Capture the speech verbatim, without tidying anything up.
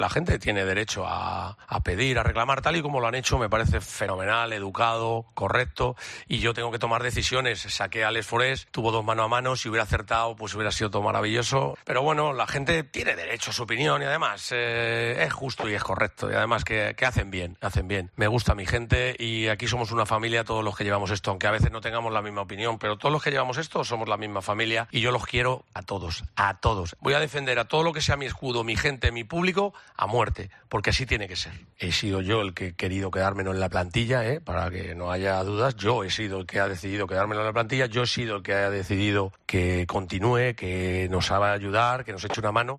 La gente tiene derecho a, a pedir, a reclamar, tal y como lo han hecho, me parece fenomenal, educado, correcto, y yo tengo que tomar decisiones. Saqué a Alex Forés, tuvo dos mano a mano, si hubiera acertado, pues hubiera sido todo maravilloso. Pero bueno, la gente tiene derecho a su opinión y además eh, es justo y es correcto. Y además que, que hacen bien, hacen bien. Me gusta mi gente y aquí somos una familia, todos los que llevamos esto, aunque a veces no tengamos la misma opinión, pero todos los que llevamos esto somos la misma familia y yo los quiero a todos, a todos. Voy a defender a todo lo que sea mi escudo, mi gente, mi público, a muerte, porque así tiene que ser. He sido yo el que he querido quedármelo en la plantilla, ¿eh? Para que no haya dudas. Yo he sido el que ha decidido quedármelo en la plantilla, yo he sido el que ha decidido que continúe, que nos haga ayudar, que nos eche una mano.